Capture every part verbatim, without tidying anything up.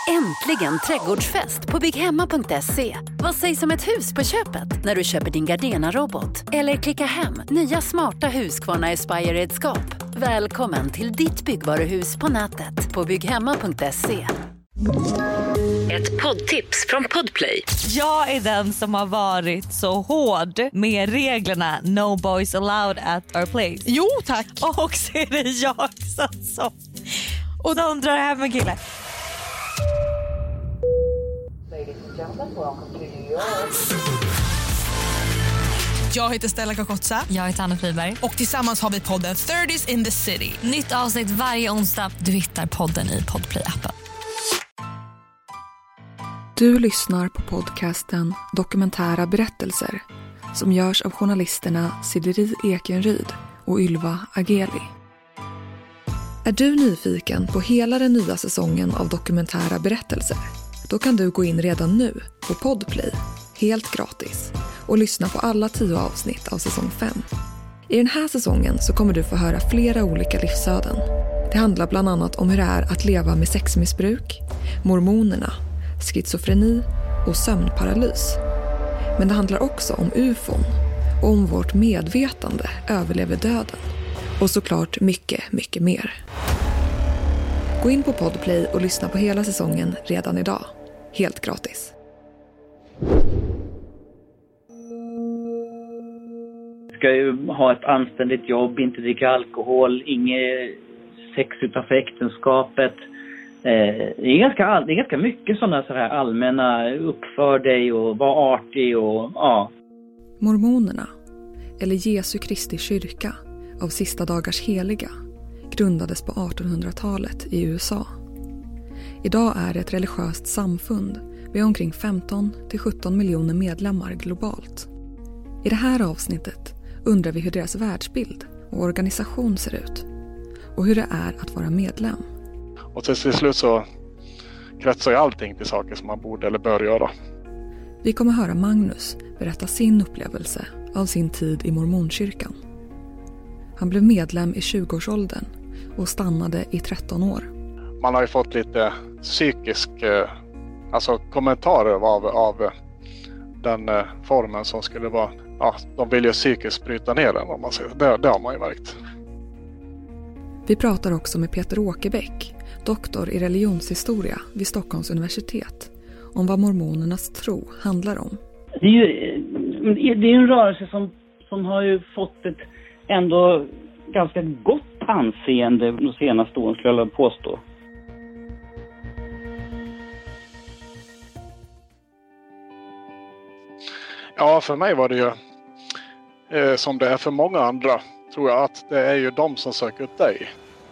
Äntligen trädgårdsfest på bygghemma punkt se. Vad sägs om ett hus på köpet när du köper din Gardena-robot? Eller klicka hem nya smarta Husqvarna Aspire-redskap. Välkommen till ditt byggvaruhus på nätet på bygghemma punkt se. Ett poddtips från Podplay. Jag är den som har varit så hård med reglerna No boys allowed at our place. Jo, tack. Och så är det jag som, som, och de drar hem en kille. Jag heter Stella Kakotsa. Jag heter Anna Friberg. Och tillsammans har vi podden thirties in the city. Nytt avsnitt varje onsdag. Du hittar podden i Podplay-appen. Du lyssnar på podcasten Dokumentära berättelser som görs av journalisterna Sideri Ekenryd och Ylva Ageli. Är du nyfiken på hela den nya säsongen av Dokumentära berättelser? Då kan du gå in redan nu på Podplay, helt gratis, och lyssna på alla tio avsnitt av säsong fem. I den här säsongen så kommer du få höra flera olika livsöden. Det handlar bland annat om hur det är att leva med sexmissbruk, mormonerna, schizofreni och sömnparalys. Men det handlar också om ufon och om vårt medvetande överlever döden. Och såklart mycket, mycket mer. Gå in på Podplay och lyssna på hela säsongen redan idag. Helt gratis. Ska ju ha ett anständigt jobb, inte dricka alkohol, inget sex utanför äktenskapet. Eh, det är ganska, det är ganska mycket sådana så här allmänna uppför dig och var artig och ja. Mormonerna, eller Jesu Kristi kyrka av sista dagars heliga, grundades på artonhundratalet i U S A. Idag är det ett religiöst samfund med omkring femton till sjutton miljoner medlemmar globalt. I det här avsnittet undrar vi hur deras världsbild och organisation ser ut och hur det är att vara medlem. Och till slut så kretsar ju allting till saker som man borde eller bör göra. Vi kommer höra Magnus berätta sin upplevelse av sin tid i mormonkyrkan. Han blev medlem i tjugoårsåldern och stannade i tretton år. Man har ju fått lite psykisk, alltså kommentarer av, av den formen som skulle vara, ja, de vill ju psykiskt bryta ner den om man säger. Det, det har man ju märkt. Vi pratar också med Peter Åkerbäck, doktor i religionshistoria vid Stockholms universitet, om vad mormonernas tro handlar om. Det är ju det är en rörelse som, som har ju fått ett ändå ganska gott anseende de senaste åren, skulle jag påstå. Ja, för mig var det ju eh, som det är för många andra, tror jag, att det är ju de som söker ut dig.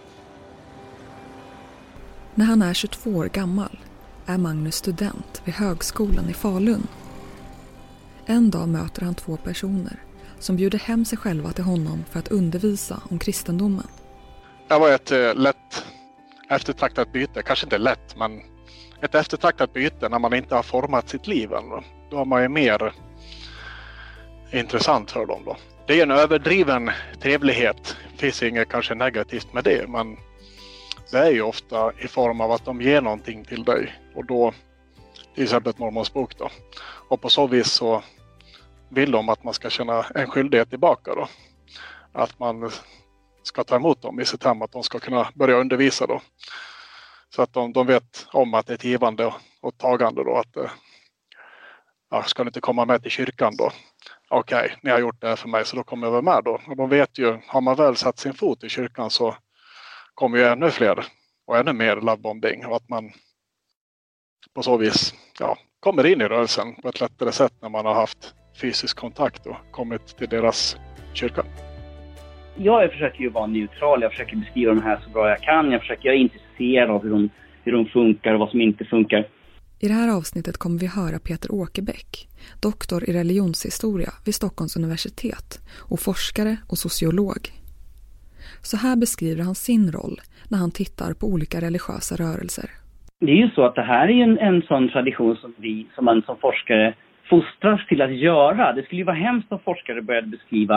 När han är tjugotvå år gammal är Magnus student vid högskolan i Falun. En dag möter han två personer som bjuder hem sig själva till honom för att undervisa om kristendomen. Det var ett eh, lätt eftertraktat byte, kanske inte lätt, men ett eftertraktat byte när man inte har format sitt liv än. Då, då har man ju mer intressant för dem då. Det är en överdriven trevlighet, det finns inget kanske negativt med det, men det är ju ofta i form av att de ger någonting till dig, och då till exempel ett mormons bok då. Och på så vis så vill de att man ska känna en skyldighet tillbaka då. Att man ska ta emot dem i sitt hem, att de ska kunna börja undervisa då. Så att de, de vet om att det är ett givande och, och tagande då. Att, ja, ska ni inte komma med till kyrkan då? Okej, okay, ni har gjort det här för mig så då kommer jag väl med då. Och de vet ju, har man väl satt sin fot i kyrkan så kommer ju ännu fler och ännu mer lovebombing. Och att man på så vis ja, kommer in i rörelsen på ett lättare sätt när man har haft fysisk kontakt och kommit till deras kyrka. Jag försöker ju vara neutral, jag försöker beskriva de här så bra jag kan. Jag försöker, jag är intresserad av hur de, hur de funkar och vad som inte funkar. I det här avsnittet kommer vi höra Peter Åkerbäck, doktor i religionshistoria vid Stockholms universitet och forskare och sociolog. Så här beskriver han sin roll när han tittar på olika religiösa rörelser. Det är ju så att det här är en, en sån tradition som vi som man som forskare fostras till att göra. Det skulle ju vara hemskt om forskare började beskriva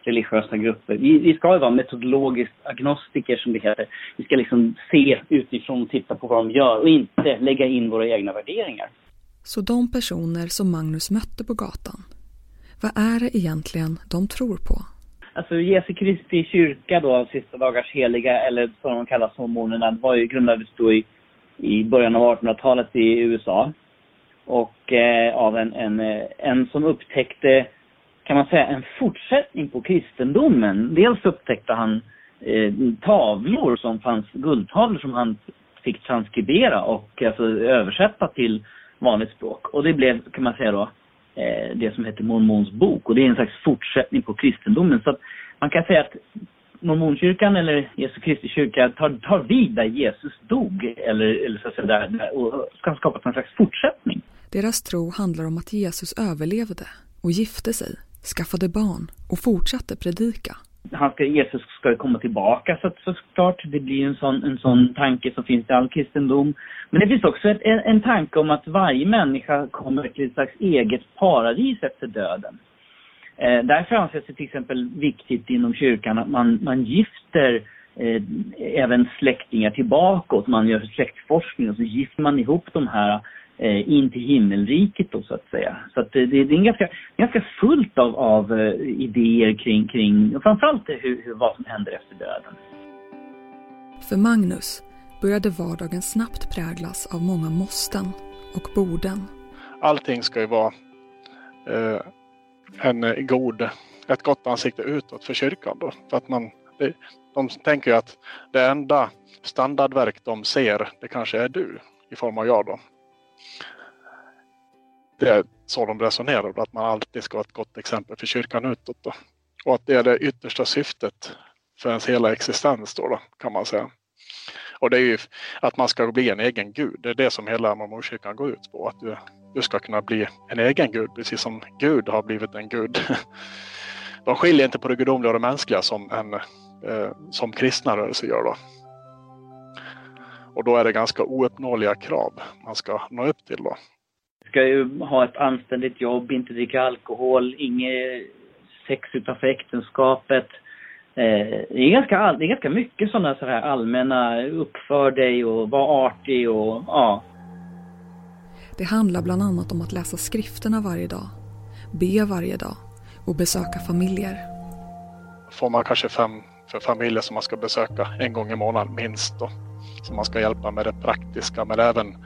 religiösa grupper. Vi, vi ska ju vara metodologiskt agnostiker som det heter. Vi ska liksom se utifrån och titta på vad de gör och inte lägga in våra egna värderingar. Så de personer som Magnus mötte på gatan, vad är det egentligen de tror på? Alltså Jesu Kristi kyrka då, av sista dagars heliga, eller som de kallas mormonerna, var ju grundades då i, i början av artonhundratalet i U S A. Och eh, av en, en, en som upptäckte, kan man säga, en fortsättning på kristendomen. Dels upptäckte han eh, tavlor som fanns, guldtavlor som han fick transkribera och alltså, översätta till vanligt språk. Och det blev, kan man säga då, eh, det som heter Mormons bok. Och det är en slags fortsättning på kristendomen. Så att man kan säga att mormonkyrkan eller Jesu Kristi kyrka tar, tar vid där Jesus dog. Eller, eller så att säga där, och ska skapa en slags fortsättning. Deras tro handlar om att Jesus överlevde och gifte sig, skaffade barn och fortsatte predika. Han ska, Jesus ska komma tillbaka, så, så klart det blir en sån, en sån tanke som finns i all kristendom. Men det finns också ett, en, en tanke om att varje människa kommer till ett slags eget paradis efter döden. Eh, därför anses det till exempel viktigt inom kyrkan att man, man gifter eh, även släktingar tillbaka. Man gör släktforskning och så gifter man ihop de här eh, in till himmelriket då, så att säga. Så att det, det är en ganska, ganska fullt av, av uh, idéer kring, kring framförallt hur, hur, vad som händer efter döden. För Magnus började vardagen snabbt präglas av många måsten och borden. Allting ska ju vara eh, en god, ett gott ansikte utåt för kyrkan då. För att man, det, de tänker ju att det enda standardverk de ser, det kanske är du i form av jag då. Det är så de resonerar, att man alltid ska ha ett gott exempel för kyrkan utåt då. Och att det är det yttersta syftet för ens hela existens då, då kan man säga. Och det är ju att man ska bli en egen gud. Det är det som hela mormonkyrkan går ut på. Att du, du ska kunna bli en egen gud, precis som Gud har blivit en gud. De skiljer inte på det gudomliga och det mänskliga som, en, eh, som kristna rörelser gör då. Och då är det ganska ouppnåeliga krav man ska nå upp till då. Ska ju ha ett anständigt jobb, inte dricka alkohol, inget sex utanför äktenskapet. Eh, det, är ganska, det är ganska mycket sådana så här allmänna, uppför dig och var artig och ja. Det handlar bland annat om att läsa skrifterna varje dag, be varje dag och besöka familjer. Får man kanske fem för familjer som man ska besöka en gång i månaden minst då. Som man ska hjälpa med det praktiska, men även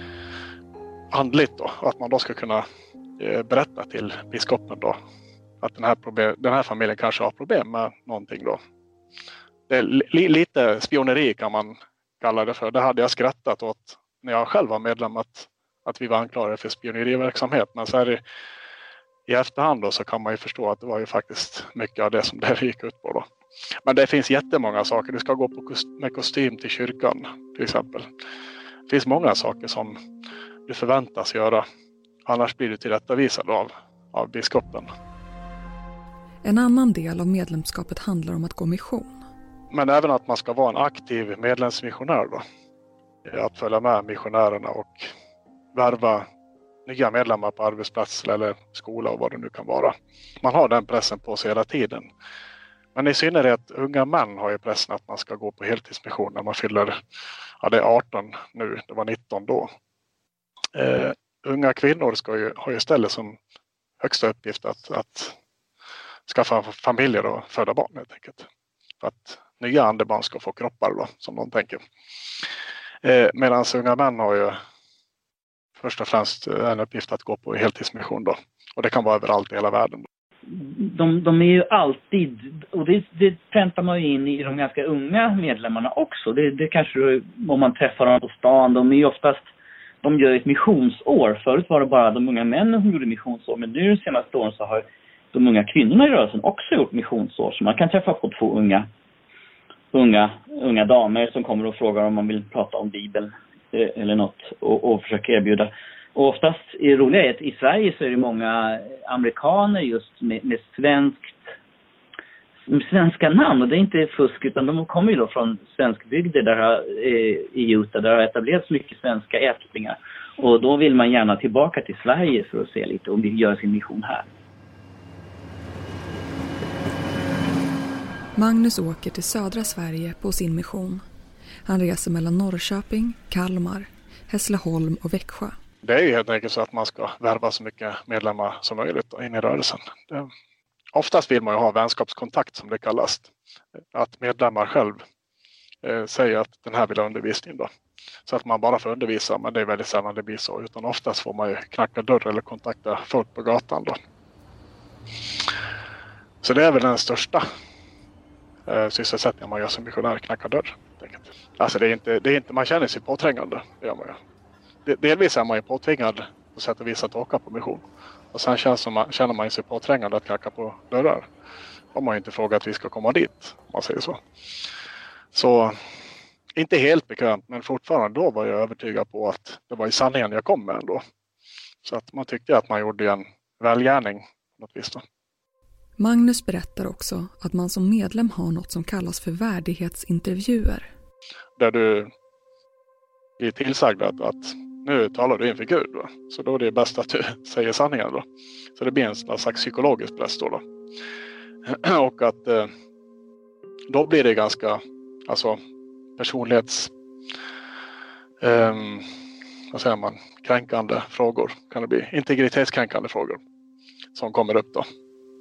andligt då. Att man då ska kunna eh, berätta till biskopen då att den här, problem, den här familjen kanske har problem med någonting då. Det är li, lite spioneri kan man kalla det för. Det hade jag skrattat åt när jag själv var medlem att, att vi var anklagade för spioneriverksamhet. Men så här i, i efterhand då så kan man ju förstå att det var ju faktiskt mycket av det som det gick ut på då. Men det finns jättemånga saker. Du ska gå på kost- med kostym till kyrkan till exempel. Det finns många saker som du förväntas göra. Annars blir du tillrättavisad av, av biskopen. En annan del av medlemskapet handlar om att gå mission. Men även att man ska vara en aktiv medlemsmissionär då. Att följa med missionärerna och värva nya medlemmar på arbetsplats eller skola och vad det nu kan vara. Man har den pressen på sig hela tiden. Men i synnerhet unga män har ju pressen att man ska gå på heltidsmission när man fyller, ja det är arton nu, det var nitton då. Uh, unga kvinnor ska ju, har ju istället som högsta uppgift att, att skaffa familjer och föda barn helt enkelt. För att nya andebarn ska få kroppar då, som de tänker. Uh, Medan unga män har ju först och främst en uppgift att gå på heltidsmission då. Och det kan vara överallt i hela världen då. De, de är ju alltid, och det, det präntar man ju in i de ganska unga medlemmarna också. Det, det kanske, om man träffar dem på stan, de är ju oftast, de gör ett missionsår. Förut var det bara de unga männen som gjorde missionsår, men nu de senaste åren så har de unga kvinnorna i rörelsen också gjort missionsår. Så man kan träffa på två unga, unga, unga damer som kommer och frågar om man vill prata om Bibeln eller något och, och försöka erbjuda. Och oftast är det roliga att i Sverige så är det många amerikaner just med, med svenskt, med svenska namn. Och det är inte fusk utan de kommer ju då från svenskbygder där har, i Utah där har etablerats mycket svenska ättlingar. Och då vill man gärna tillbaka till Sverige för att se lite om vi gör sin mission här. Magnus åker till södra Sverige på sin mission. Han reser mellan Norrköping, Kalmar, Hässleholm och Växjö. Det är ju helt enkelt så att man ska värva så mycket medlemmar som möjligt in i rörelsen. Det, oftast vill man ju ha vänskapskontakt som det kallas. Att medlemmar själv eh, säger att den här vill ha undervisning då. Så att man bara får undervisa, men det är väldigt sällan det blir så. Utan oftast får man ju knacka dörr eller kontakta folk på gatan då. Så det är väl den största eh, sysselsättningen man gör som missionär, knacka dörr. Alltså det är inte, det är inte, man känner sig påträngande, det gör man ju. Delvis är man ju påtvingad på sätt och vis att åka på mission. Och sen känns man, känner man sig påträngande att knacka på dörrar. Om man inte frågar att vi ska komma dit, om man säger så. Så inte helt bekvämt, men fortfarande då var jag övertygad på att det var i sanningen jag kom med ändå. Så att man tyckte att man gjorde en välgärning på något vis då. Magnus berättar också att man som medlem har något som kallas för värdighetsintervjuer. Där du blir tillsagd att, att nu talar du inför Gud då. Så då är det bäst att du säger sanningen då. Så det blir en slags psykologisk press då. då. Och att eh, då blir det ganska alltså personlighets eh, vad säger man, kränkande frågor kan det bli. Integritetskränkande frågor som kommer upp då.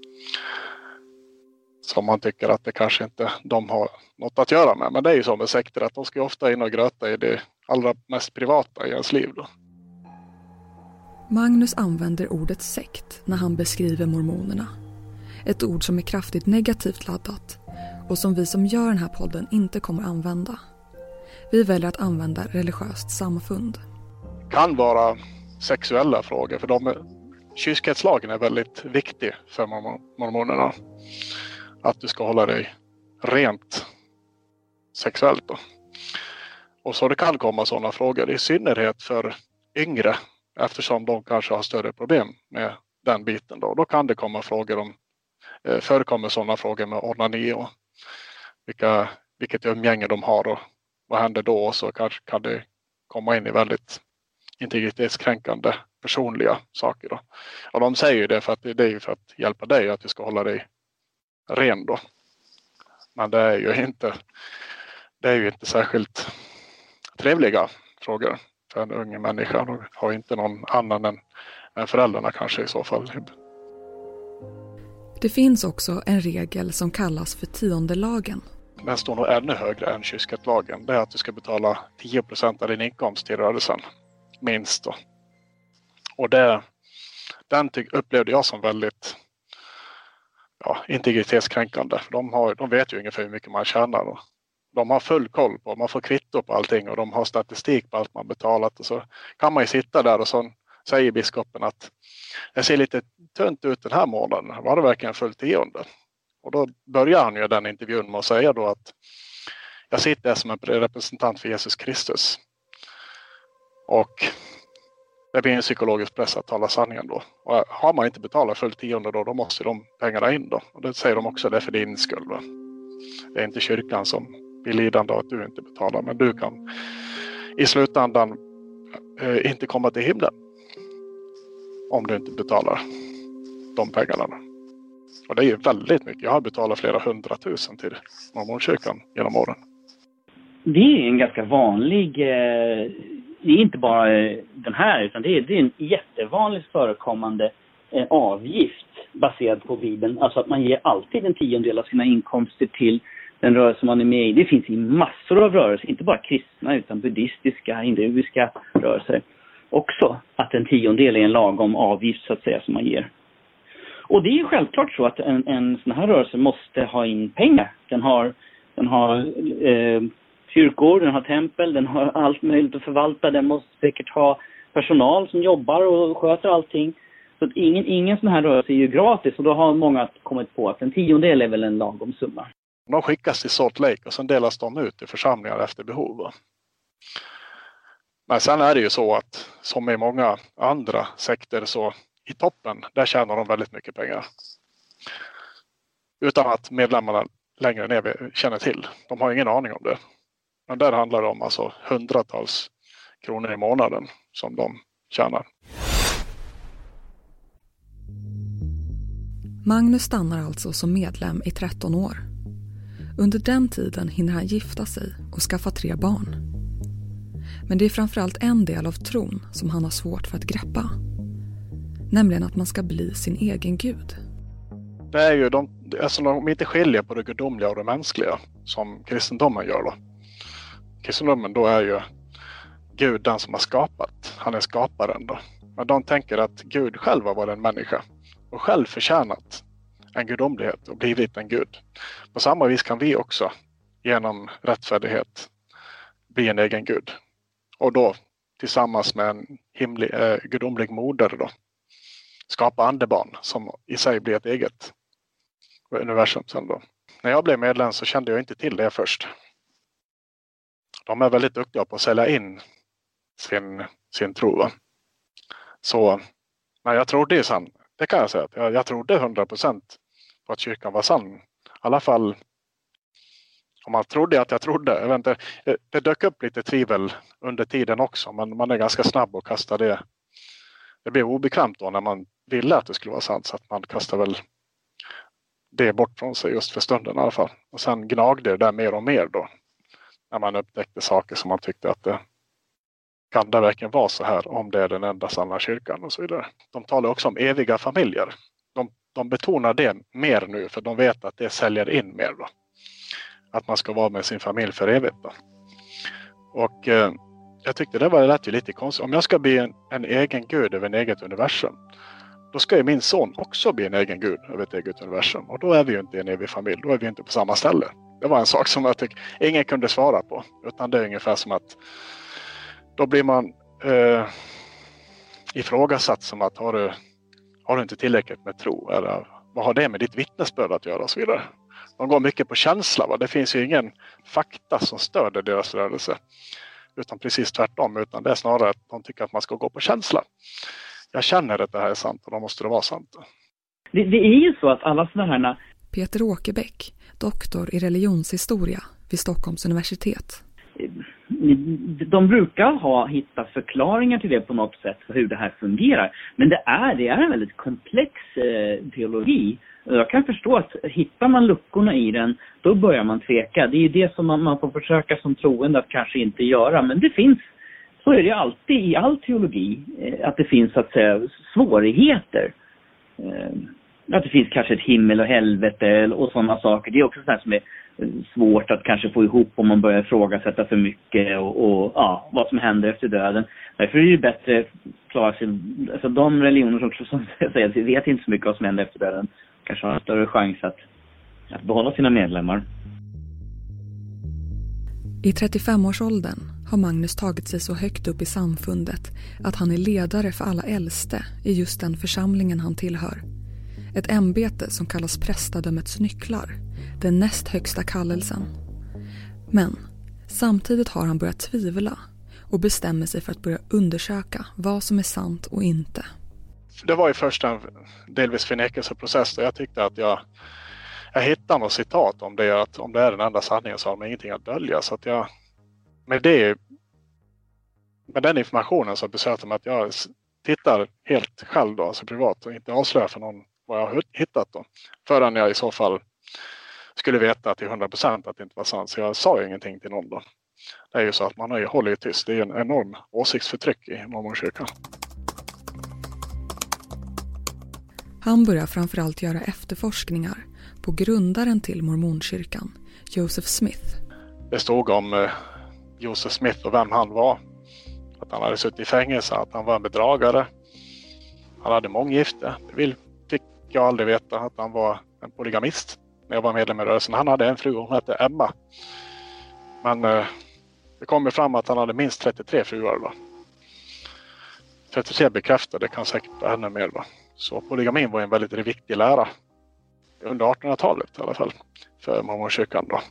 Som man tycker att det kanske inte de har något att göra med. Men det är ju så med sekter att de ska ofta in och gröta i det allra mest privata i ens liv då. Magnus använder ordet sekt när han beskriver mormonerna. Ett ord som är kraftigt negativt laddat och som vi som gör den här podden inte kommer använda. Vi väljer att använda religiöst samfund. Kan vara sexuella frågor för de kyskhetslagen är väldigt viktig för mormonerna. Att du ska hålla dig rent sexuellt då. Och så det kan komma sådana frågor i synnerhet för yngre eftersom de kanske har större problem med den biten då. Då kan det komma frågor om eh, förekommer sådana frågor med onani och vilka, vilket umgänge de har och vad händer då, och så kanske kan det komma in i väldigt integritetskränkande personliga saker då. Och de säger ju det för att det är ju för att hjälpa dig att du ska hålla dig ren då. Men det är ju inte det är ju inte särskilt trevliga frågor för en ung människa. De har inte någon annan än, än föräldrarna kanske i så fall. Det finns också en regel som kallas för tiondelagen. Den står nog ännu högre än kyskhetlagen. Det är att du ska betala tio procent av din inkomst till rörelsen. Minst då. Och det, den ty- upplevde jag som väldigt ja, integritetskränkande. De, har, de vet ju ungefär hur mycket man tjänar. Och de har full koll på, man får kvitto på allting och de har statistik på allt man betalat. Och så kan man ju sitta där och så säger biskopen att det ser lite tunt ut den här månaden. Var det verkligen fullt tionde? Och då börjar han ju den intervjun med att säga då att jag sitter som en representant för Jesus Kristus. Och det blir en psykologisk press att tala sanningen då. Och har man inte betalat fullt tionde då, då måste de pengarna in då. Och det säger de också, det är för din skull. Va? Det är inte kyrkan som blir lidande av att du inte betalar. Men du kan i slutändan eh, inte komma till himlen. Om du inte betalar de pengarna. Och det är ju väldigt mycket. Jag har betalat flera hundratusen till mormonkyrkan genom åren. Det är en ganska vanlig, eh, det är inte bara den här utan det är, det är en jättevanligt förekommande eh, avgift baserad på Bibeln. Alltså att man ger alltid en tiondel av sina inkomster till den rörelse man är med i. Det finns i massor av rörelser, inte bara kristna utan buddhistiska, hinduiska rörelser. Också att en tiondel är en lagom avgift så att säga som man ger. Och det är ju självklart så att en, en sån här rörelse måste ha in pengar. Den har, den har eh, kyrkor, den har tempel, den har allt möjligt att förvalta. Den måste säkert ha personal som jobbar och sköter allting. Så att ingen, ingen sån här rörelse är ju gratis och då har många kommit på att en tiondel är väl en lagom summa. De skickas till Salt Lake och sen delas de ut i församlingar efter behov. Men sen är det ju så att som i många andra sekter så i toppen, där tjänar de väldigt mycket pengar. Utan att medlemmarna längre ner känner till. De har ingen aning om det. Men där handlar det om alltså hundratals kronor i månaden som de tjänar. Magnus stannar alltså som medlem i tretton år. Under den tiden hinner han gifta sig och skaffa tre barn. Men det är framförallt en del av tron som han har svårt för att greppa. Nämligen att man ska bli sin egen gud. Det är ju de, alltså de inte skiljer på det gudomliga och det mänskliga som kristendomen gör då. Kristendomen då är ju Gud den som har skapat. Han är skaparen då. Men de tänker att Gud själv var en människa och själv förtjänat en gudomlighet och blivit en gud. På samma vis kan vi också genom rättfärdighet bli en egen gud. Och då tillsammans med en himlig, eh, gudomlig moder då skapa andebarn som i sig blir ett eget universum sen då. När jag blev medlem så kände jag inte till det först. De är väldigt duktiga på att sälja in sin, sin tro. Va? Så men jag trodde ju sann. Det kan jag säga. Jag, jag trodde hundra procent på att kyrkan var sann. I alla fall om man trodde att jag trodde. Jag vet inte, det, det dök upp lite tvivel under tiden också. Men man är ganska snabb att kasta det. Det blev obekvämt då när man ville att det skulle vara sant. Så att man kastar väl det bort från sig just för stunden i alla fall. Och sen gnagde det där mer och mer då. När man upptäckte saker som man tyckte att det kan det verkligen vara så här om det är den enda sanna kyrkan och så vidare. De talar också om eviga familjer. De, de betonar det mer nu för de vet att det säljer in mer då. Att man ska vara med sin familj för evigt då. Och eh, jag tyckte det var rätt ju lite konstigt. Om jag ska bli en, en egen gud över en eget universum. Då ska ju min son också bli en egen gud över ett eget universum. Och då är vi ju inte en evig familj. Då är vi inte på samma ställe. Det var en sak som jag tycker ingen kunde svara på. Utan det är ungefär som att då blir man eh, ifrågasatt som att har du, har du inte tillräckligt med tro? Eller vad har det med ditt vittnesbörd att göra och så vidare. De går mycket på känsla. Va? Det finns ju ingen fakta som stöder deras rörelse. Utan precis tvärtom. Utan det är snarare att de tycker att man ska gå på känsla. Jag känner att det här är sant och då måste det vara sant. Det, det är ju så att alla sådana här... Peter Åkerbäck, doktor i religionshistoria vid Stockholms universitet. De brukar ha hittat förklaringar till det på något sätt för hur det här fungerar. Men det är, det är en väldigt komplex eh, teologi. Jag kan förstå att hittar man luckorna i den, då börjar man tveka. Det är ju det som man, man får försöka som troende att kanske inte göra. Men det finns, så är det alltid i all teologi, eh, att det finns så att säga svårigheter. Eh, att det finns kanske ett himmel och helvete och sådana saker. Det är också sådant som är svårt att kanske få ihop om man börjar ifrågasätta för mycket och, och ja, vad som händer efter döden. Därför är det ju bättre att klara sig, alltså de religioner som, som säger att vi vet inte så mycket vad som händer efter döden kanske har en större chans att, att behålla sina medlemmar. I trettiofemårsåldern har Magnus tagit sig så högt upp i samfundet att han är ledare för alla äldste i just den församlingen han tillhör. Ett ämbete som kallas prästadömets nycklar, den näst högsta kallelsen. Men samtidigt har han börjat tvivla och bestämmer sig för att börja undersöka vad som är sant och inte. Det var ju först en delvis förnekelseprocess där jag tyckte att jag, jag hittade något citat om det, att om det är den enda sanningen så har man ingenting att dölja. Så att jag, med, det, med den informationen så beslöt jag mig att jag tittar helt själv då, alltså privat och inte avslöjar för någon vad jag har hittat då. Förrän jag i så fall skulle veta till hundra procent att det inte var sant. Så jag sa ju ingenting till någon då. Det är ju så att man har ju hållit tyst. Det är ju en enorm åsiktsförtryck i mormonkyrkan. Han börjar framförallt göra efterforskningar på grundaren till mormonkyrkan, Joseph Smith. Det stod om eh, Joseph Smith och vem han var. Att han hade suttit i fängelse, att han var en bedragare. Han hade månggifte. Det vill, fick jag aldrig veta att han var en polygamist. När jag var medlem i rörelsen. Han hade en fru, hon hette Emma. Men eh, det kommer fram att han hade minst trettiotre fruar då. trettiotre bekräftade, det kan säkert vara ännu mer då. Så polygamin var en väldigt viktig lära. Under artonhundratalet i alla fall. För mormonkyrkan då.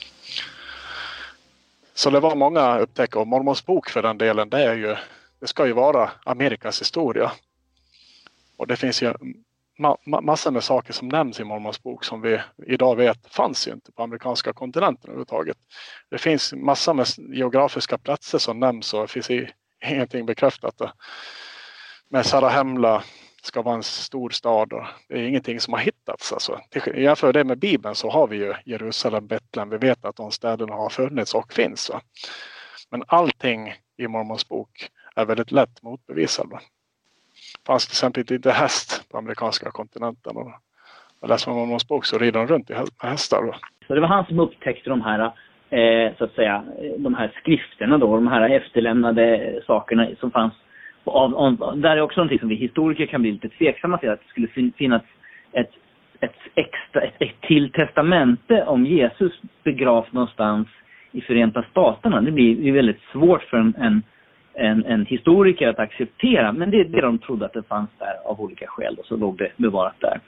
Så det var många upptäckare. Och Mormons bok för den delen, det är ju, det ska ju vara Amerikas historia. Och det finns ju ma- ma- massor med saker som nämns i Mormons bok som vi idag vet fanns ju inte på amerikanska kontinenten överhuvudtaget. Det finns massor med geografiska platser som nämns och det finns ingenting bekräftat. Med Zarahemla, ska vara en stor stad. Och det är ingenting som har hittats. Alltså. Jämför det med Bibeln så har vi ju Jerusalem, Betlehem. Vi vet att de städerna har funnits och finns. Va? Men allting i Mormons bok är väldigt lätt motbevisat. Va? Det fanns till exempel inte häst på amerikanska kontinenten. Och jag läser Mormons bok så rider de runt i hästar. Va? Så det var han som upptäckte de här, eh, så att säga, de här skrifterna då. De här efterlämnade sakerna som fanns. Av, av, där är också någonting som vi historiker kan bli lite tveksamma till, att det skulle fin, finnas ett, ett, extra, ett, ett till testamente om Jesus begravt någonstans i Förenta Staterna. Det blir, det blir väldigt svårt för en, en, en, en historiker att acceptera, men det är det de trodde att det fanns där av olika skäl, och så låg det bevarat där.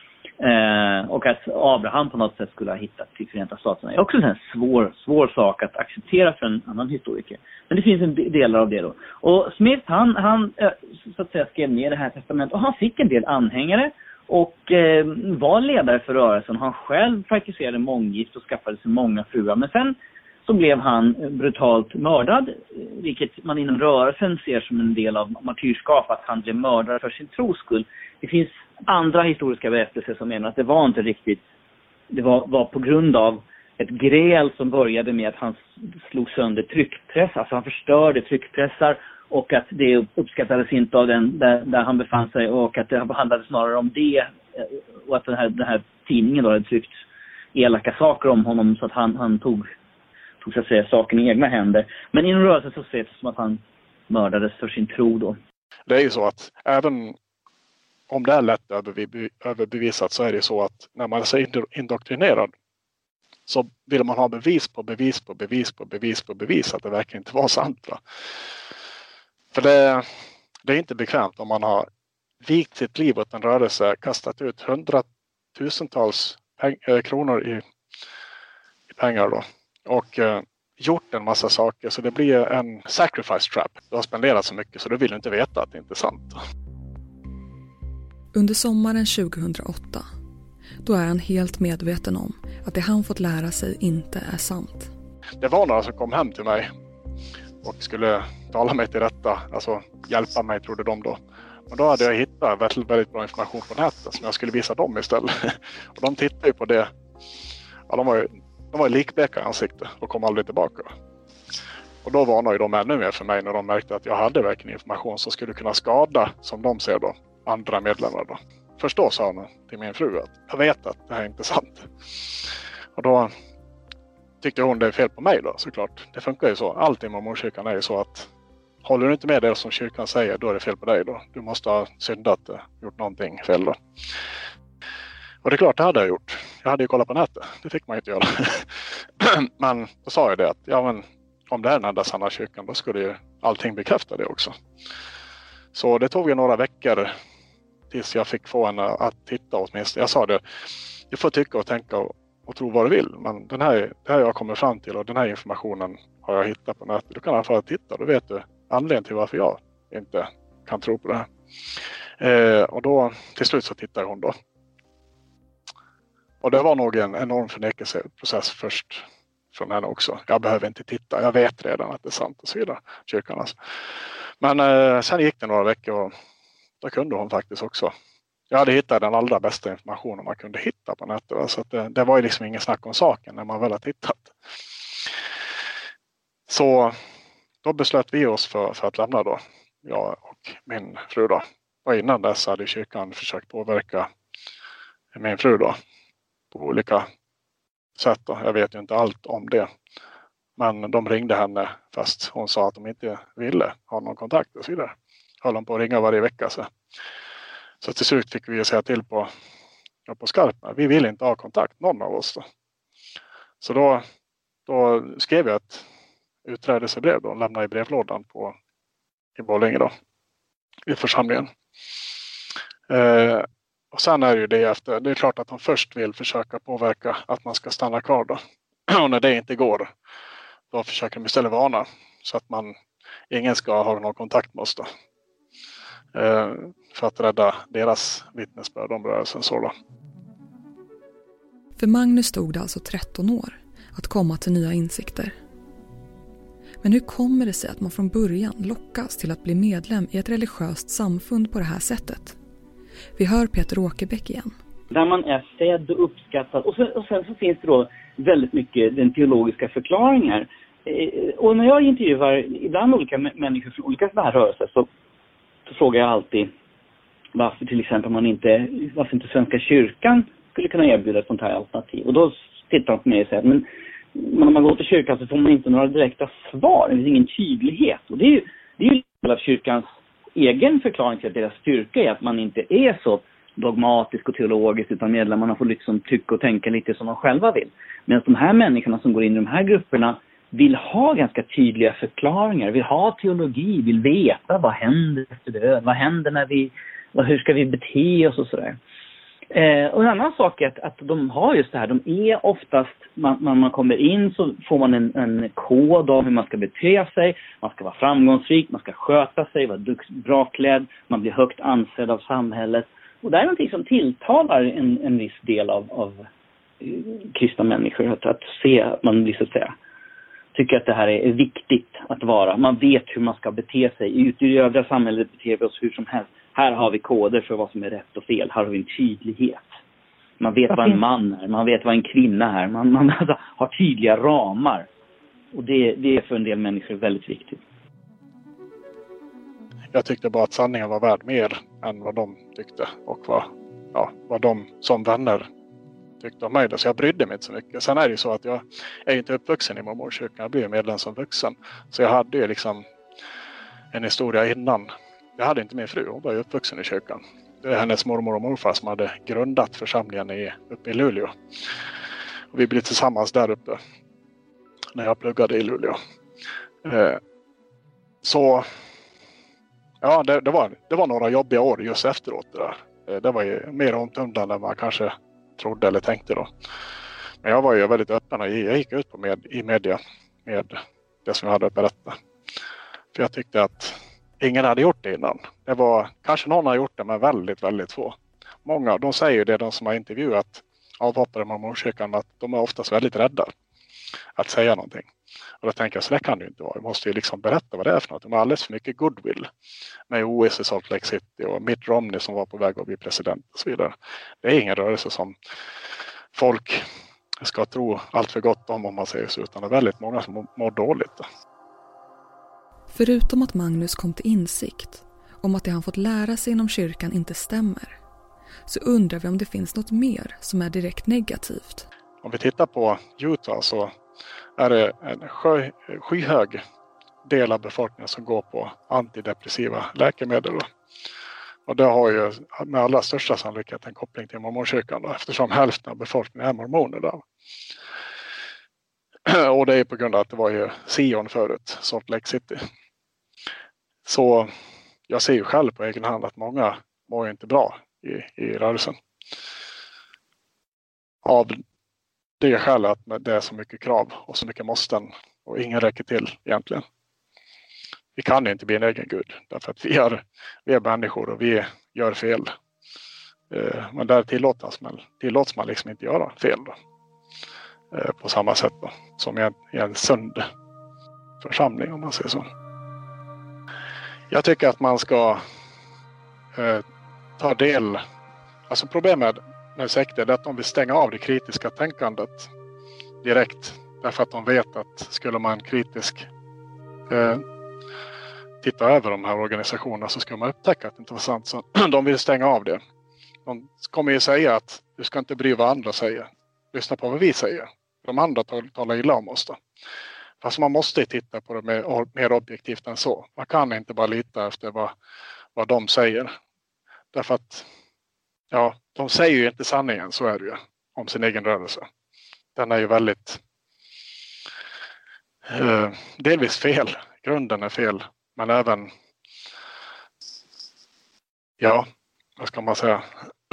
Eh, och att Abraham på något sätt skulle ha hittat till Förenta Staterna är också en svår, svår sak att acceptera för en annan historiker. Men det finns en del av det då. Och Smith, han, han så att säga skrev ner det här testamentet, och han fick en del anhängare och eh, var ledare för rörelsen. Han själv praktiserade månggift och skaffade sig många fruar. Men sen så blev han brutalt mördad, vilket man inom rörelsen ser som en del av martyrskap, att han blev mördad för sin tros skull. Det finns andra historiska berättelser som menar att det var inte riktigt, det var, var på grund av ett gräl som började med att han slog sönder tryckpress, alltså han förstörde tryckpressar, och att det uppskattades inte av den där, där han befann sig, och att det handlade snarare om det, och att den här, den här tidningen då hade tryckt elaka saker om honom, så att han, han tog, tog så att säga saken i egna händer. Men inom rörelsen så ses det som att han mördades för sin tro då. Det är ju så att även om det är lätt överbevisat, så är det så att när man är så indoktrinerad så vill man ha bevis på bevis på bevis på bevis på bevis att det verkligen inte var sant. Va? För det, det är inte bekvämt om man har vikt sitt liv åt en rörelse, kastat ut hundratusentals peng- kronor i, i pengar då, och eh, gjort en massa saker, så det blir en sacrifice trap. Du har spenderat så mycket så du vill inte veta att det inte är sant. Under sommaren tjugohundraåtta, då är han helt medveten om att det han fått lära sig inte är sant. Det var några som kom hem till mig och skulle tala mig till rätta, alltså hjälpa mig, trodde de då. Och då hade jag hittat väldigt, väldigt bra information på nätet som jag skulle visa dem istället. Och de tittade ju på det. Ja, de var ju, de var ju likbleka i ansiktet och kom aldrig tillbaka. Och då varnade de ännu mer för mig när de märkte att jag hade verkligen information som skulle kunna skada, som de ser då, andra medlemmar då. Först då sa hon till min fru att jag vet att det här är inte sant. Och då tyckte hon det är fel på mig då, såklart. Det funkar ju så. Allt i mormonkyrkan är ju så att håller du inte med det som kyrkan säger, då är det fel på dig då. Du måste ha syndat, gjort någonting fel då. Och det är klart, det hade jag gjort. Jag hade ju kollat på nätet. Det fick man inte göra. Men då sa jag det att ja, men om det är den enda sanna kyrkan, då skulle ju allting bekräfta det också. Så det tog ju några veckor tills jag fick få henne att titta åtminstone. Jag sa det, du får tycka och tänka och, och tro vad du vill. Men den här, det här jag kommer fram till och den här informationen har jag hittat på nätet. Du kan i alla fall titta, då vet du anledningen till varför jag inte kan tro på det här. Eh, och då till slut så tittar hon då. Och det var nog en enorm förnekelseprocess först från henne också. Jag behöver inte titta, jag vet redan att det är sant och så vidare. Kyrkan alltså. Men eh, sen gick det några veckor och då kunde hon faktiskt också. Jag hade hittat den allra bästa informationen man kunde hitta på nätet. Så att det, det var ju liksom ingen snack om saken när man väl har tittat. Så då beslöt vi oss för, för att lämna då. Jag och min fru då. Och innan dess hade kyrkan försökt påverka min fru då. På olika sätt då. Jag vet ju inte allt om det. Men de ringde henne fast hon sa att de inte ville ha någon kontakt och så vidare. Höll de på att ringa varje vecka. Så, så till slut fick vi säga till på, ja, på skarpen. Vi vill inte ha kontakt, någon av oss då. Så då, då skrev jag ett utträdelsebrev då. Och lämnade i brevlådan på, i Borlänge då. I församlingen. Eh, och sen är det ju det efter. Det är klart att de först vill försöka påverka att man ska stanna kvar då. Och när det inte går, då försöker de istället varna. Så att man, ingen ska ha någon kontakt med oss då. Eh, för att rädda deras vittnesbörd om rörelsen så då. För Magnus stod det alltså tretton år att komma till nya insikter. Men hur kommer det sig att man från början lockas till att bli medlem i ett religiöst samfund på det här sättet? Vi hör Peter Åkerbäck igen. Där man är sedd och uppskattad. Och sen, och sen så finns det då väldigt mycket den teologiska förklaringar. Eh, och när jag intervjuar ibland olika människor från olika sådana här rörelser så, så frågar jag alltid varför till exempel man inte, varför inte Svenska kyrkan skulle kunna erbjuda ett sånt här alternativ. Och då tittar de på mig och säger, men när man går till kyrkan så får man inte några direkta svar. Det finns ingen tydlighet. Och det är ju, det är ju av kyrkans egen förklaring till att deras styrka är att man inte är så dogmatisk och teologisk, utan medlemmarna får liksom tycka och tänka lite som de själva vill. Men de här människorna som går in i de här grupperna vill ha ganska tydliga förklaringar, vill ha teologi, vill veta vad händer efter död, vad händer när vi, hur ska vi bete oss och sådär. Eh, och en annan sak är att, att de har just det här, de är oftast, man, när man kommer in så får man en, en kod om hur man ska bete sig, man ska vara framgångsrik, man ska sköta sig, vara dukt, bra klädd, man blir högt ansedd av samhället. Och det är någonting som tilltalar en, en viss del av, av kristna människor, att, att se att man blir så att säga, tycker att det här är viktigt att vara. Man vet hur man ska bete sig. Ute i det övriga samhället beter vi oss hur som helst. Här har vi koder för vad som är rätt och fel. Här har vi en tydlighet. Man vet vad en man är. Man vet vad en kvinna är. Man, man alltså har tydliga ramar. Och det, det är för en del människor väldigt viktigt. Jag tyckte bara att sanningen var värd mer än vad de tyckte. Och vad, ja, vad de som vänner tyckte om mig. Så jag brydde mig inte så mycket. Sen är det ju så att jag är inte uppvuxen i mormorskyrkan. Jag blev medlem som vuxen. Så jag hade ju liksom en historia innan. Jag hade inte min fru. Hon var ju uppvuxen i kyrkan. Det är hennes mormor och morfar som hade grundat församlingen i, uppe i Luleå. Och vi blev tillsammans där uppe när jag pluggade i Luleå. Eh, så ja, det, det, var, det var några jobbiga år just efteråt det där. Eh, det var ju mer omtumlande än man kanske trodde eller tänkte då. Men jag var ju väldigt öppen och jag gick ut på med, i media med det som jag hade att berätta. För jag tyckte att ingen hade gjort det innan. Det var, kanske någon har gjort det, men väldigt, väldigt få. Många, de säger ju det, de som har intervjuat avhoppare med mormorskyrkan, att de är oftast väldigt rädda att säga någonting. Och då tänker jag, så det kan det ju inte vara. Vi måste ju liksom berätta vad det är för något. De har alldeles för mycket goodwill med O S i Salt Lake City och Mitt Romney som var på väg att bli president och så vidare. Det är ingen rörelse som folk ska tro allt för gott om, om man säger så, utan det är väldigt många som mår dåligt. Förutom att Magnus kom till insikt om att det han fått lära sig inom kyrkan inte stämmer, så undrar vi om det finns något mer som är direkt negativt. Om vi tittar på Utah så är det en sky, skyhög del av befolkningen som går på antidepressiva läkemedel. Och det har ju med allra största sannolikhet en koppling till mormorkyrkan då, eftersom hälften av befolkningen är mormoner där. Och det är på grund av att det var ju Sion förut, Salt Lake City. Så jag ser ju själv på egen hand att många mår ju inte bra i, i rörelsen. Av det skälet att det är så mycket krav och så mycket måsten och ingen räcker till egentligen. Vi kan inte bli en egen gud därför att vi är, vi är människor och vi gör fel. Men där tillåts man, tillåts man liksom inte göra fel då. På samma sätt då, som i en, i en sund församling om man säger så. Jag tycker att man ska eh, ta del, alltså problemet med sekter är att de vill stänga av det kritiska tänkandet direkt. Därför att de vet att skulle man kritisk eh, titta över de här organisationerna så ska man upptäcka att det inte var sant. Så de vill stänga av det. De kommer ju säga att du ska inte bry vad andra säger. Lyssna på vad vi säger. De andra talar illa om oss då. Fast man måste titta på det mer, mer objektivt än så. Man kan inte bara lita efter vad, vad de säger. Därför att ja, de säger ju inte sanningen, så är det ju, om sin egen rörelse. Den är ju väldigt eh, delvis fel. Grunden är fel. Men även ja, vad ska man säga?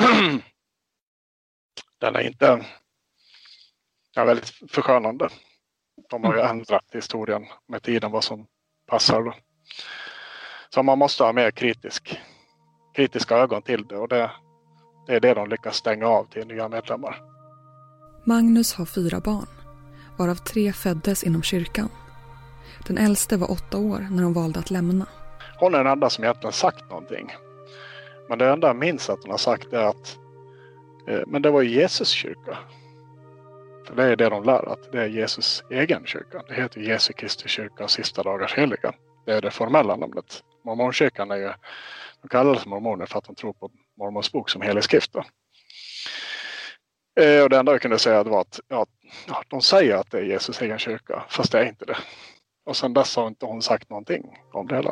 Den är inte ja, väldigt förskönande. De har ju ändrat historien med tiden vad som passar då. Så man måste ha mer kritisk, kritiska ögon till det. Och det, det är det de lyckas stänga av till nya medlemmar. Magnus har fyra barn, varav tre föddes inom kyrkan. Den äldste var åtta år när hon valde att lämna. Hon är den enda som egentligen sagt någonting. Men det enda jag minns att hon har sagt är att eh, men det var ju Jesus kyrka. För det är det de lär, att det är Jesus egen kyrka. Det heter Jesu Kristi kyrka, sista dagars heliga. Det är det formella namnet. Mormonkyrkan är ju, de kallas mormoner för att de tror på Mormons bok som helig skrift. Då. Eh, och det enda jag kunde säga var att ja, de säger att det är Jesus egen kyrka, fast det är inte det. Och sen dess har inte hon sagt någonting om det heller.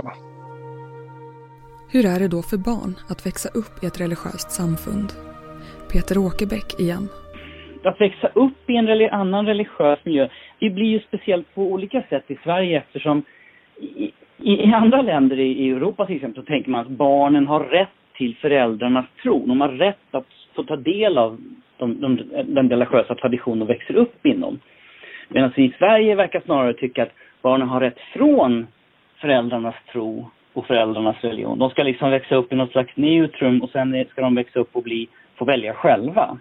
Hur är det då för barn att växa upp i ett religiöst samfund? Peter Åkerbäck igen. Att växa upp i en eller annan religiös miljö, det blir ju speciellt på olika sätt i Sverige, eftersom i, i andra länder i, i Europa till exempel så tänker man att barnen har rätt till föräldrarnas tro. De har rätt att få ta del av de, de, den religiösa tradition de växer upp inom. Medan vi i Sverige verkar snarare tycka att barnen har rätt från föräldrarnas tro och föräldrarnas religion. De ska liksom växa upp i något slags neutrum och sen ska de växa upp och bli, få välja själva.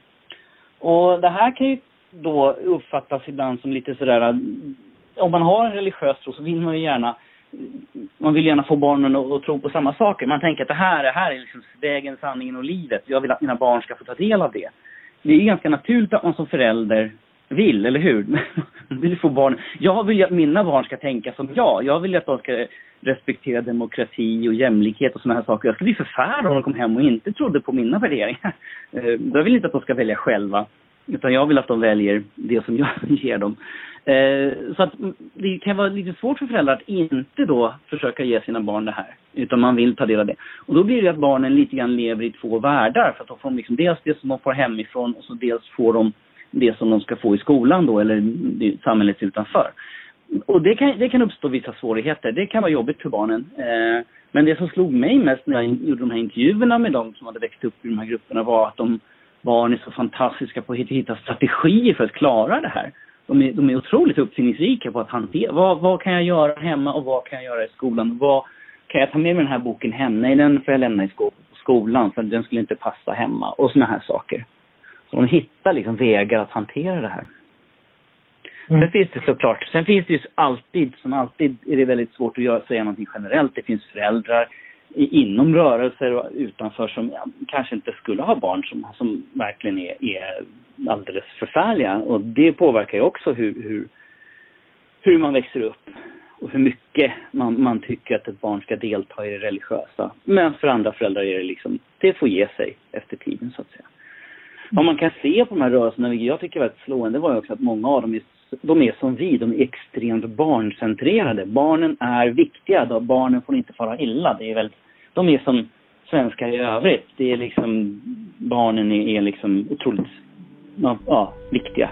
Och det här kan ju då uppfattas ibland som lite sådär, om man har en religiös tro så vill man ju gärna, man vill gärna få barnen att, att tro på samma saker. Man tänker att det här, det här är liksom vägen, sanningen och livet. Jag vill att mina barn ska få ta del av det. Det är ganska naturligt att man som förälder vill, eller hur? vill få barn. Jag vill att mina barn ska tänka som jag. Jag vill att de ska respektera demokrati och jämlikhet och såna här saker. Jag skulle bli förfärd om de kom hem och inte trodde på mina värderingar. Jag vill inte att de ska välja själva. Utan jag vill att de väljer det som jag ger dem. Så att det kan vara lite svårt för föräldrar att inte då försöka ge sina barn det här. Utan man vill ta del av det. Och då blir det att barnen lite grann lever i två världar. För att de får liksom dels det som de får hemifrån och så dels får de det som de ska få i skolan då, eller samhället utanför. Och det kan, det kan uppstå vissa svårigheter. Det kan vara jobbigt för barnen. Eh, men det som slog mig mest när jag gjorde de här intervjuerna med dem som hade växt upp i de här grupperna var att de barn är så fantastiska på att hitta strategier för att klara det här. De är, de är otroligt uppfinningsrika på att hantera. Vad, vad kan jag göra hemma och vad kan jag göra i skolan? Vad kan jag ta med mig den här boken hem? Nej, den får jag lämna i sko- skolan för den skulle inte passa hemma. Och såna här saker. Så de hittar liksom vägar att hantera det här. Mm. Sen finns det såklart, sen finns det ju alltid, som alltid är det väldigt svårt att göra, säga någonting generellt. Det finns föräldrar inom rörelser och utanför som ja, kanske inte skulle ha barn som, som verkligen är, är alldeles förfärliga. Och det påverkar ju också hur, hur, hur man växer upp och hur mycket man, man tycker att ett barn ska delta i det religiösa. Men för andra föräldrar är det liksom, det får ge sig efter tiden så att säga. Vad man kan se på de här rörelserna, vilket jag tycker är väldigt slående, var ju också att många av dem är, de är som vi, de är extremt barncentrerade. Barnen är viktiga, då barnen får inte fara illa. Det är väl, de är som svenskar i övrigt. Det är liksom, barnen är, är liksom otroligt ja, ja, viktiga.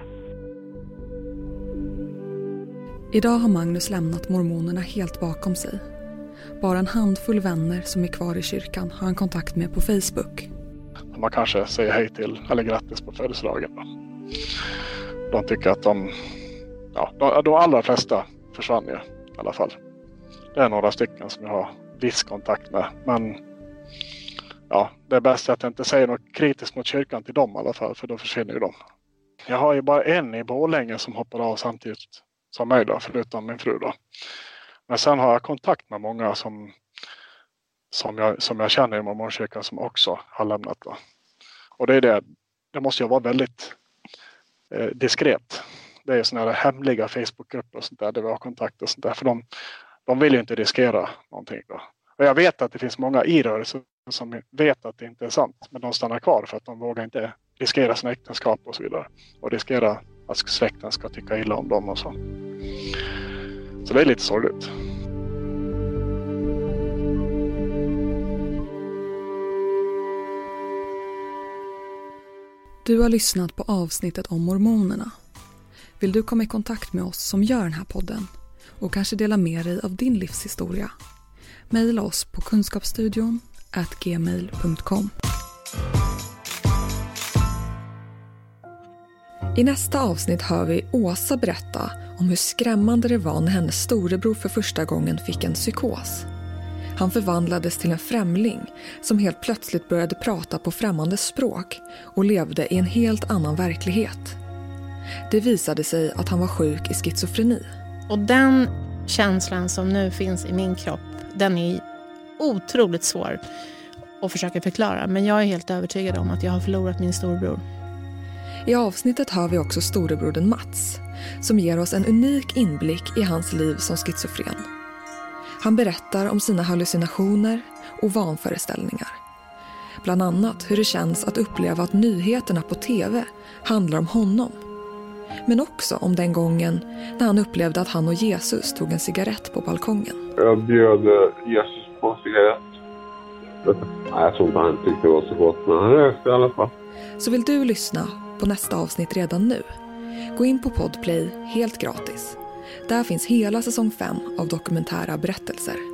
Idag har Magnus lämnat mormonerna helt bakom sig. Bara en handfull vänner som är kvar i kyrkan har han kontakt med på Facebook. Man kanske säger hej till eller grattis på födelsedagen. De tycker att de, ja, de, de allra flesta försvann ju i alla fall. Det är några stycken som jag har viss kontakt med. Men ja, det är bäst att jag inte säger något kritiskt mot kyrkan till dem i alla fall, för då försvinner ju de. Jag har ju bara en i Borlänge som hoppar av samtidigt som mig då, förutom min fru då. Men sen har jag kontakt med många som Som jag, som jag känner i mormonkyrkan som också har lämnat. Då. Och det är det, det måste ju vara väldigt eh, diskret. Det är sådana här hemliga Facebookgrupper och sånt där, där vi har kontakt och sånt där. För de, de vill ju inte riskera någonting då. Och jag vet att det finns många i rörelser som vet att det inte är sant. Men de stannar kvar för att de vågar inte riskera sina äktenskap och så vidare. Och riskera att släkten ska tycka illa om dem och så. Så det är lite sorgligt. Du har lyssnat på avsnittet om mormonerna. Vill du komma i kontakt med oss som gör den här podden och kanske dela med dig av din livshistoria? Maila oss på kunskapsstudion at gmail punkt com. I nästa avsnitt hör vi Åsa berätta om hur skrämmande det var när hennes storebror för första gången fick en psykos. Han förvandlades till en främling som helt plötsligt började prata på främmande språk och levde i en helt annan verklighet. Det visade sig att han var sjuk i schizofreni. Och den känslan som nu finns i min kropp, den är otroligt svår. och försöka förklara. Men jag är helt övertygad om att jag har förlorat min storbror. I avsnittet hör vi också storebrodern Mats, som ger oss en unik inblick i hans liv som schizofren. Han berättar om sina hallucinationer och vanföreställningar. Bland annat hur det känns att uppleva att nyheterna på tv handlar om honom. Men också om den gången när han upplevde att han och Jesus tog en cigarett på balkongen. Jag bjöd Jesus på en cigarett. Nej, jag tror inte han tyckte det var så gott, men han rökte i alla fall. Så vill du lyssna på nästa avsnitt redan nu? Gå in på Podplay helt gratis. Där finns hela säsong fem av dokumentära berättelser.